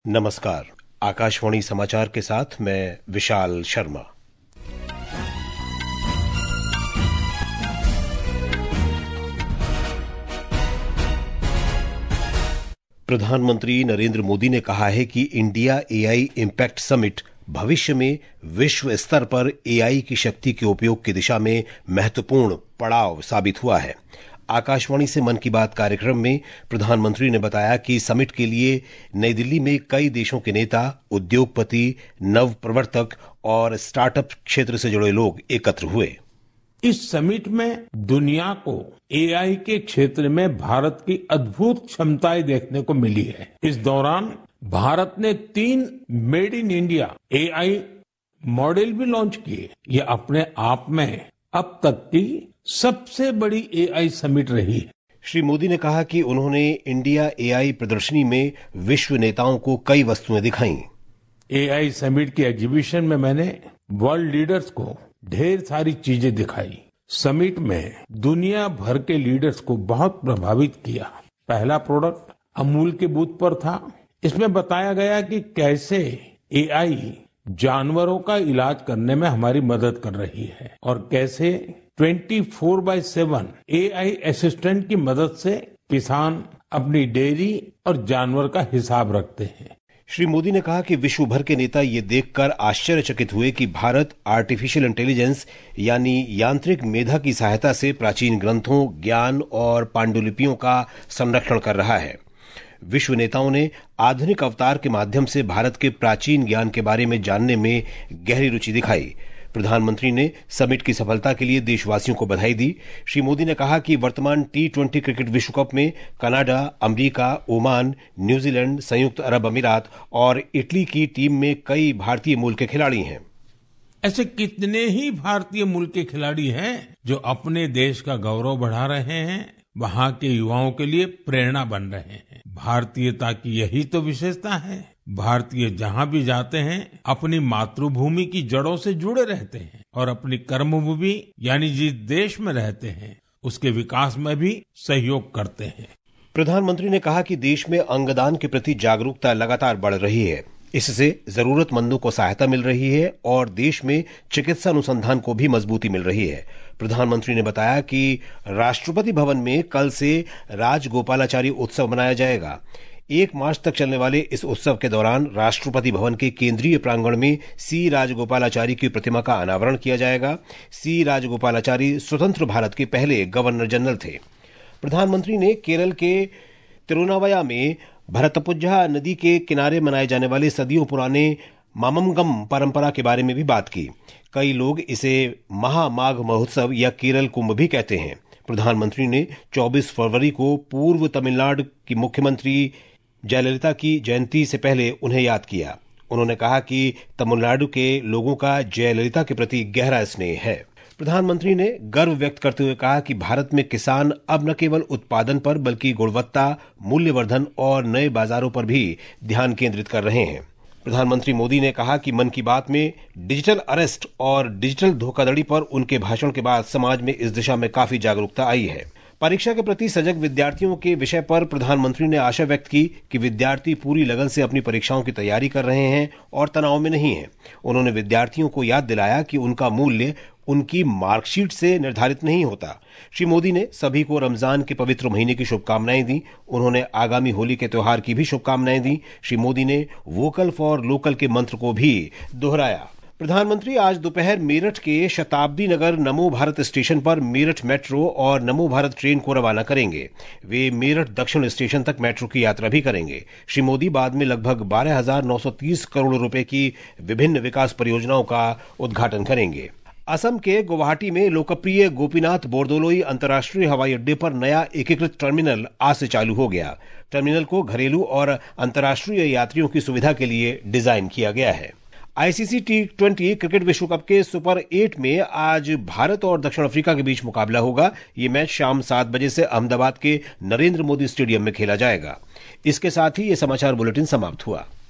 नमस्कार। आकाशवाणी समाचार के साथ मैं विशाल शर्मा। प्रधानमंत्री नरेंद्र मोदी ने कहा है कि इंडिया एआई इम्पैक्ट समिट भविष्य में विश्व स्तर पर एआई की शक्ति के उपयोग की दिशा में महत्वपूर्ण पड़ाव साबित हुआ है। आकाशवाणी से मन की बात कार्यक्रम में प्रधानमंत्री ने बताया कि समिट के लिए नई दिल्ली में कई देशों के नेता, उद्योगपति, नवप्रवर्तक और स्टार्टअप क्षेत्र से जुड़े लोग एकत्र हुए। इस समिट में दुनिया को एआई के क्षेत्र में भारत की अद्भुत क्षमताएं देखने को मिली है। इस दौरान भारत ने 3 made in India AI model भी लॉन्च किए। ये अपने आप में अब तक की सबसे बड़ी एआई समिट रही है। श्री मोदी ने कहा कि उन्होंने इंडिया एआई प्रदर्शनी में विश्व नेताओं को कई वस्तुएं दिखाई। एआई समिट की एग्जीबिशन में मैंने वर्ल्ड लीडर्स को ढेर सारी चीजें दिखाई। समिट में दुनिया भर के लीडर्स को बहुत प्रभावित किया। पहला प्रोडक्ट अमूल के बूथ पर था। इसमें बताया गया कि कैसे एआई जानवरों का इलाज करने में हमारी मदद कर रही है और कैसे 24/7 एआई असिस्टेंट की मदद से किसान अपनी डेयरी और जानवर का हिसाब रखते हैं। श्री मोदी ने कहा कि विश्व भर के नेता ये देखकर आश्चर्यचकित हुए कि भारत आर्टिफिशियल इंटेलिजेंस यानी यांत्रिक मेधा की सहायता से प्राचीन ग्रंथों, ज्ञान और पांडुलिपियों का संरक्षण कर रहा है। विश्व नेताओं ने आधुनिक अवतार के माध्यम से भारत के प्राचीन ज्ञान के बारे में जानने में गहरी रुचि दिखाई। प्रधानमंत्री ने समिट की सफलता के लिए देशवासियों को बधाई दी। श्री मोदी ने कहा कि वर्तमान T20 क्रिकेट विश्व कप में कनाडा, अमेरिका, ओमान, न्यूजीलैंड, संयुक्त अरब अमीरात और इटली की टीम में कई भारतीय मूल के खिलाड़ी हैं। ऐसे कितने ही भारतीय मूल के खिलाड़ी हैं जो अपने देश का गौरव बढ़ा रहे हैं, वहां के युवाओं के लिए प्रेरणा बन रहे हैं। भारतीयता की यही तो विशेषता है। भारतीय जहां भी जाते हैं अपनी मातृभूमि की जड़ों से जुड़े रहते हैं और अपनी कर्मभूमि यानी जिस देश में रहते हैं उसके विकास में भी सहयोग करते हैं। प्रधानमंत्री ने कहा कि देश में अंगदान के प्रति जागरूकता लगातार बढ़ रही है। इससे जरूरतमंदों को सहायता मिल रही है और देश में चिकित्सा अनुसंधान को भी मजबूती मिल रही है। प्रधानमंत्री ने बताया कि राष्ट्रपति भवन में कल से राजगोपालाचारी उत्सव मनाया जाएगा। 1 मार्च तक चलने वाले इस उत्सव के दौरान राष्ट्रपति भवन के केंद्रीय प्रांगण में सी राजगोपालाचारी की प्रतिमा का अनावरण किया जाएगा। सी राजगोपालाचारी स्वतंत्र भारत के पहले गवर्नर जनरल थे। प्रधानमंत्री ने केरल के तिरुनावया में भरतपुझा नदी के किनारे मनाए जाने वाले सदियों पुराने माममगम परंपरा के बारे में भी बात की। कई लोग इसे महामाघ महोत्सव या केरल कुंभ भी कहते हैं। प्रधानमंत्री ने 24 फरवरी को पूर्व तमिलनाडु की मुख्यमंत्री जयललिता की जयंती से पहले उन्हें याद किया। उन्होंने कहा कि तमिलनाडु के लोगों का जयललिता के प्रति गहरा स्नेह है। प्रधानमंत्री ने गर्व व्यक्त करते हुए कहा कि भारत में किसान अब न केवल उत्पादन पर बल्कि गुणवत्ता, मूल्यवर्धन और नए बाजारों पर भी ध्यान केंद्रित कर रहे हैं। प्रधानमंत्री मोदी ने कहा कि मन की बात में डिजिटल अरेस्ट और डिजिटल धोखाधड़ी पर उनके भाषण के बाद समाज में इस दिशा में काफी जागरूकता आई है। परीक्षा के प्रति सजग विद्यार्थियों के विषय पर प्रधानमंत्री ने आशा व्यक्त की कि विद्यार्थी पूरी लगन से अपनी परीक्षाओं की तैयारी कर रहे हैं और तनाव में नहीं हैं। उन्होंने विद्यार्थियों को याद दिलाया कि उनका मूल्य उनकी मार्कशीट से निर्धारित नहीं होता। श्री मोदी ने सभी को रमजान के पवित्र महीने की शुभकामनाएं दी। उन्होंने आगामी होली के त्योहार की भी शुभकामनाएं दी। श्री मोदी ने वोकल फॉर लोकल के मंत्र को भी दोहराया। प्रधानमंत्री आज दोपहर मेरठ के शताब्दी नगर नमो भारत स्टेशन पर मेरठ मेट्रो और नमो भारत ट्रेन को रवाना करेंगे। वे मेरठ दक्षिण स्टेशन तक मेट्रो की यात्रा भी करेंगे। श्री मोदी बाद में लगभग 12,930 करोड़ रुपए की विभिन्न विकास परियोजनाओं का उद्घाटन करेंगे। असम के गुवाहाटी में लोकप्रिय गोपीनाथ बोरदोलोई अंतर्राष्ट्रीय हवाई अड्डे पर नया एकीकृत टर्मिनल आज से चालू हो गया। टर्मिनल को घरेलू और अंतर्राष्ट्रीय यात्रियों की सुविधा के लिए डिजाइन किया गया है। आईसीसी T20 क्रिकेट विश्व कप के सुपर 8 में आज भारत और दक्षिण अफ्रीका के बीच मुकाबला होगा। ये मैच शाम 7 बजे से अहमदाबाद के नरेंद्र मोदी स्टेडियम में खेला जाएगा। इसके साथ ही ये समाचार बुलेटिन समाप्त हुआ।